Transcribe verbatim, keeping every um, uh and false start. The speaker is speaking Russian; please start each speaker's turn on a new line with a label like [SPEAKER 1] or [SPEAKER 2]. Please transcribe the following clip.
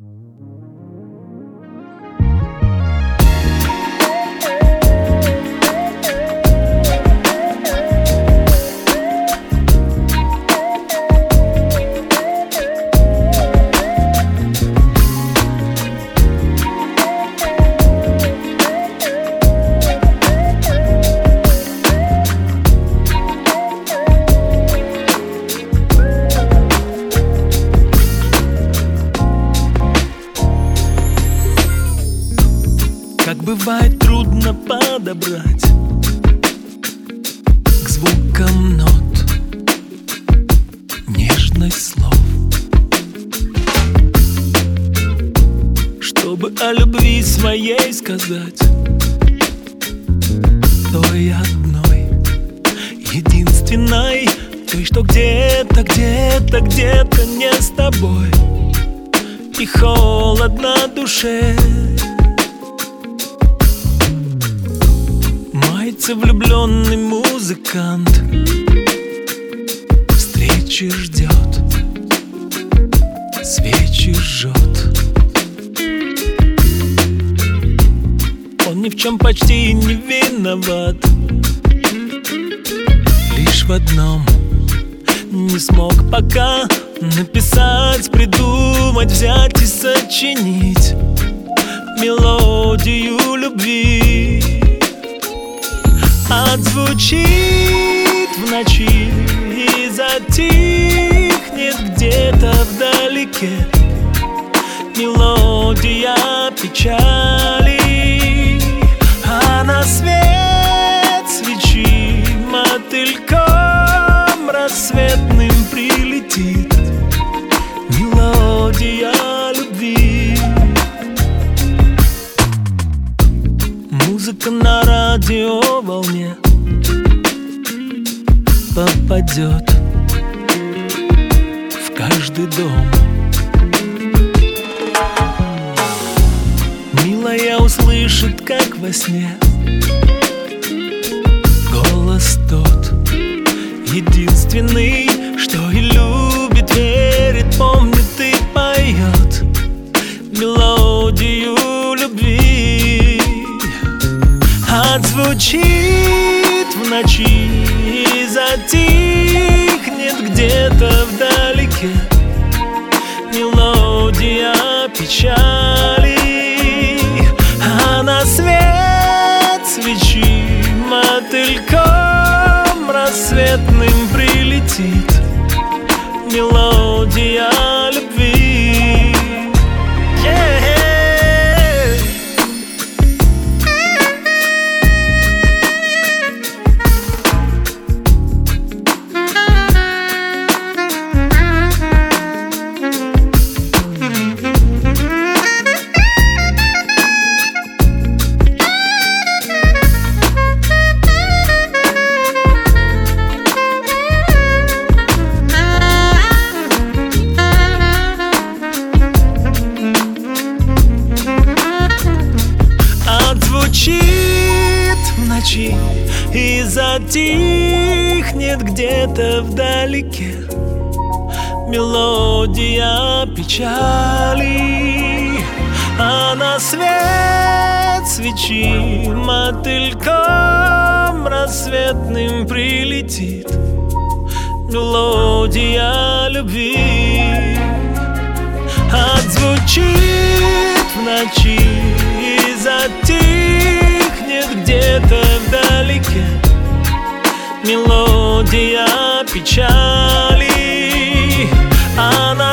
[SPEAKER 1] Как бывает трудно подобрать к звукам нот нежность слов, чтобы о любви своей сказать той одной, единственной, той, что где-то, где-то, где-то не с тобой, и холодно душе. Мается влюбленный музыкант, встречи ждет, свечи жжет. Он ни в чем почти не виноват, лишь в одном не смог пока написать, придумать, взять и сочинить мелодию любви. Отзвучит в ночи и затихнет где-то вдалеке мелодия печали, а на свет свечи мотыльком рассветным прилетит мелодия любви. Музыка на радиоволне попадет в каждый дом. Милая услышит, как во сне, голос тот, единственный, что и любит, верит, помнит и поет мелодию любви. Отзвучит в ночи и затихнет где-то вдалеке мелодия печали, а на свет свечи мотыльком рассветным прилетит мелодия любви. Yeah. Звучит в ночи и затихнет где-то вдалеке мелодия печали, а на свет свечи мотыльком рассветным прилетит мелодия любви. Отзвучит в ночи и затихнет где-то вдалеке мелодия печали, а на